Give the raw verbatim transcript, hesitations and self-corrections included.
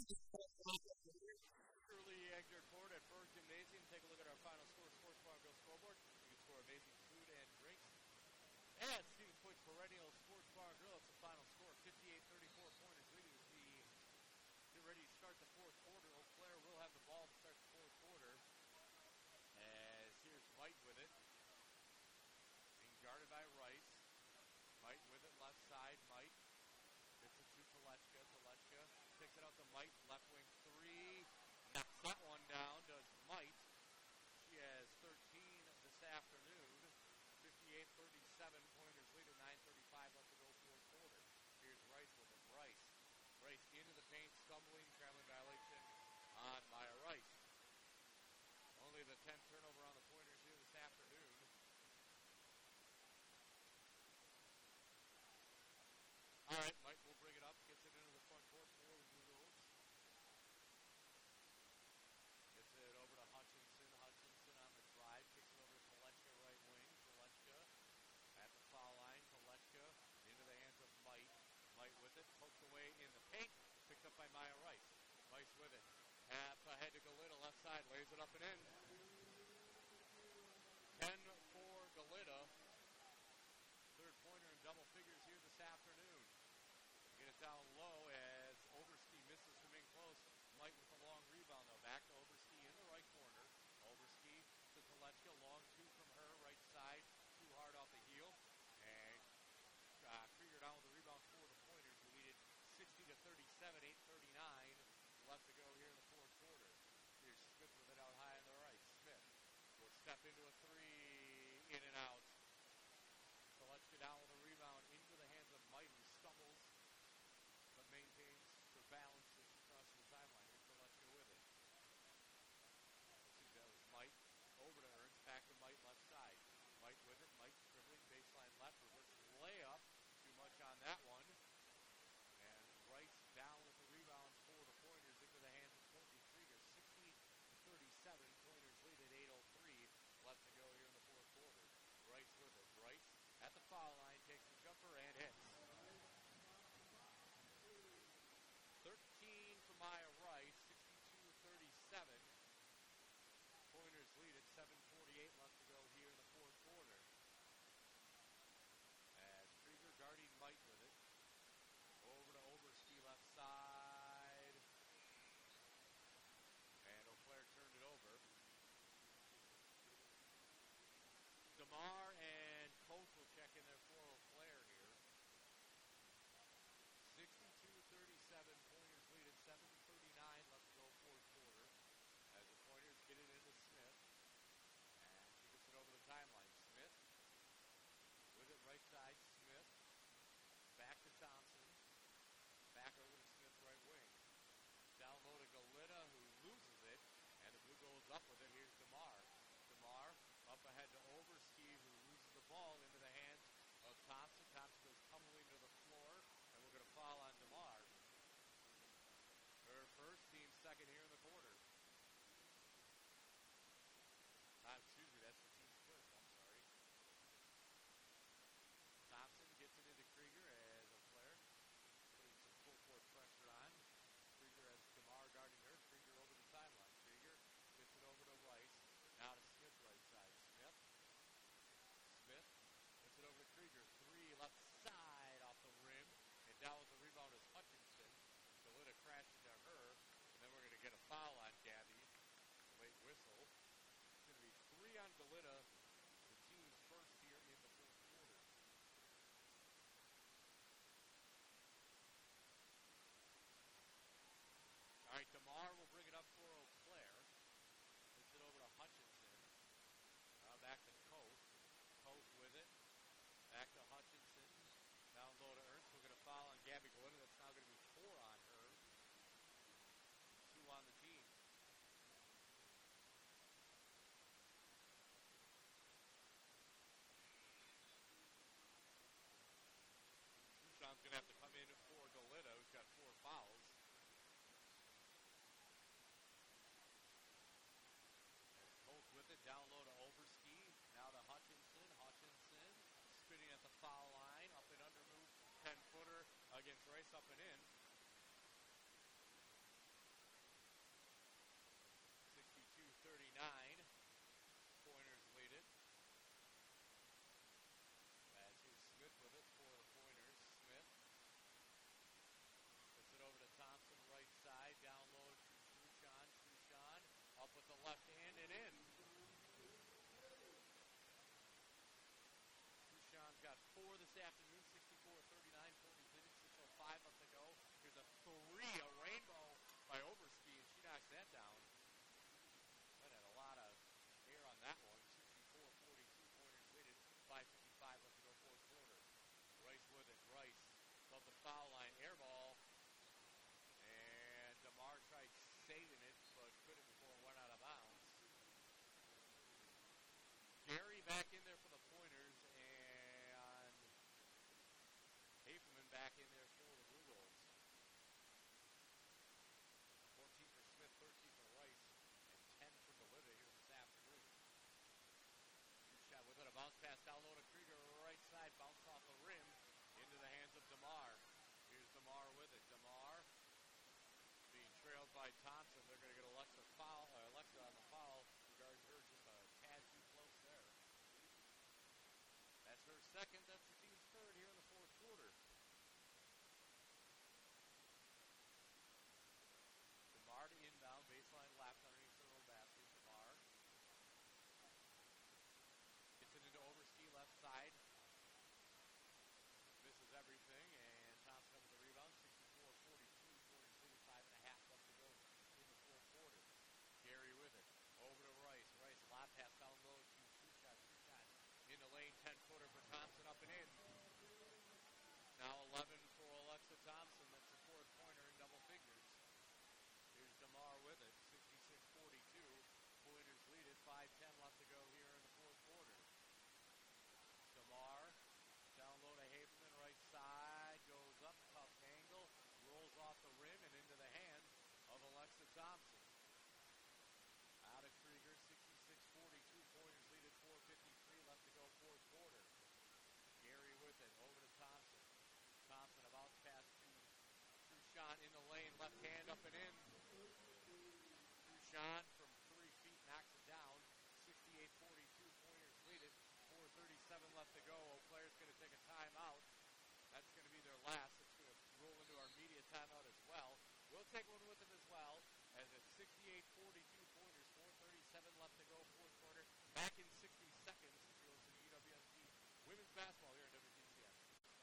Early egg report at Berg Gymnasium. Take a look at our final score, Sports Bar and Grill scoreboard. You can score amazing food and drinks. And Stevens Point Perennial Sports Bar and Grill. It's the final score, fifty-eight thirty-four pointers leading as we get ready to start the fourth quarter. Eau Claire will have the ball to start the fourth quarter. As here's Mike with it. Being guarded by Rice. Mike with it, left side. Mike gets it to Telechka. Telechka takes it out to Mike, left wing three. Knocks that one down, does Mike. She has thirteen this afternoon. fifty-eight thirty-seven, pointers lead at nine thirty-five left to go fourth quarter. Here's Rice with it. Rice. Rice into the paint, stumbling, traveling violation on Maya Rice. Only the tenth turnover on the pointers here this afternoon. All right, Mike will bring it up, gets it into the front court for the Blue Wolves. Gets it over to Hutchinson. Hutchinson on the drive, kicks it over to Telechka, right wing. Telechka at the foul line. Telechka into the hands of Mike. Mike with it, poked away in the paint, picked up by Maya Rice. Rice with it, half ahead to Galita, left side, lays it up and in. ten for Galita. Third pointer in double figures here this afternoon. Get it down low as Overski misses from in close. Mike with a long rebound, though. Back to Overski in the right corner. Overski to Telechka. Long two from her, right side. Too hard off the heel. And uh, Krieger down with the rebound for the pointers. We lead it sixty to thirty-seven, eight thirty-nine left to go here in the fourth quarter. Here's Smith with it out high on the right. Smith will step into a three. In and out. Telechka down with a rebound into the hands of Mike, who stumbles but maintains her balance as she crosses the timeline. Here's Telechka with it. Excuse me, that was Mike. Over to Ernst. Back to Mike, left side. Mike with it. Mike dribbling, baseline left. Reverse layup. Too much on that one. And Rice down with the rebound for the pointers into the hands of Courtney Krieger. sixty to thirty-seven. Pointers lead at eight oh three left to go here in the fourth quarter. Rice with it. Rice at the foul line, takes the jumper and hits. thirteen for Maya Rice, sixty-two thirty-seven. Pointers lead at seven forty-eight left to go here in the fourth quarter. As Krieger guarding Mike with it. Over to Overski, left side. And Eau Claire turned it over. DeMar and Coach will check in there for Eau Claire here. sixty-two thirty-seven, pointers lead at seven thirty-nine left to go fourth quarter. As the pointers get it into Smith. And she gets it over the timeline. Smith with it right side. Smith back to Thompson. Back over to Smith right wing. Down low to Galita, who loses it. And the Blue goes up with it. Here's DeMar. DeMar up ahead to Overski, who loses the ball into the hands of Thompson. Thompson goes tumbling to the floor, and we're going to foul on DeMar. Her first, team second here in the quarter. Uh, excuse me, that's the team's first, I'm sorry. Thompson gets it into Krieger as Eau Claire putting some full court pressure on. Krieger has DeMar guarding her. Krieger over the timeline. Krieger gets it over to Rice. Now to Smith right side. Smith. Smith gets it over to Krieger. Three left side off the rim. And down with the rebound is Hutchinson. Galita crashes to her. And then we're going to get a foul on Gabby. Late whistle. It's going to be three on Galita. The team's first here in the fourth quarter. All right, DeMar will bring it up for Eau Claire. Puts it over to Hutchinson. Uh, back to Coach. Coach with it. Back to Hutchinson. Down low to Ernst. We're going to foul on Gabby Galita. That's now going to be four on her. Two on the team. Sean's going to have to come in for Galita, who's got four fouls. With it, down low to Overski, now to Hutchinson. Hutchinson spinning at the foul line. her second. That's the team's third here in the fourth quarter. DeMar to inbound, baseline left underneath their own basket. DeMar gets it into Overski left side. Misses everything, and Thompson up with the rebound. sixty-four forty-two. Pointers lead at five and a half left to go in the fourth quarter. Gary with it. Over to Rice. Rice, lob pass down low to Trushot. Trushot in the lane. ten-footer for Thompson up and in. Now eleven for Alexa Thompson. That's the fourth pointer in double figures. Here's DeMar with it. sixty-six forty-two. Pointers lead at five ten left to go here in the fourth quarter. DeMar down low to Haberman. Right side. Goes up. Tough angle. Rolls off the rim and into the hands of Alexa Thompson. Out of Krieger. sixty-six forty-two. Pointers lead at four fifty-three left to go fourth quarter. Gary with it. Over to Thompson. Thompson a bounce pass to Trushant in the lane. Left hand up and in. Trushant from three feet knocks it down. sixty-eight forty-two. Pointers lead it. four thirty-seven left to go. Eau Claire's going to take a timeout. That's going to be their last. It's going to roll into our media timeout as well. We'll take one with them as well. As it's sixty-eight forty-two. Pointers. four thirty-seven left to go fourth quarter. Back in sixty seconds. You're listening to U W S P Women's Basketball here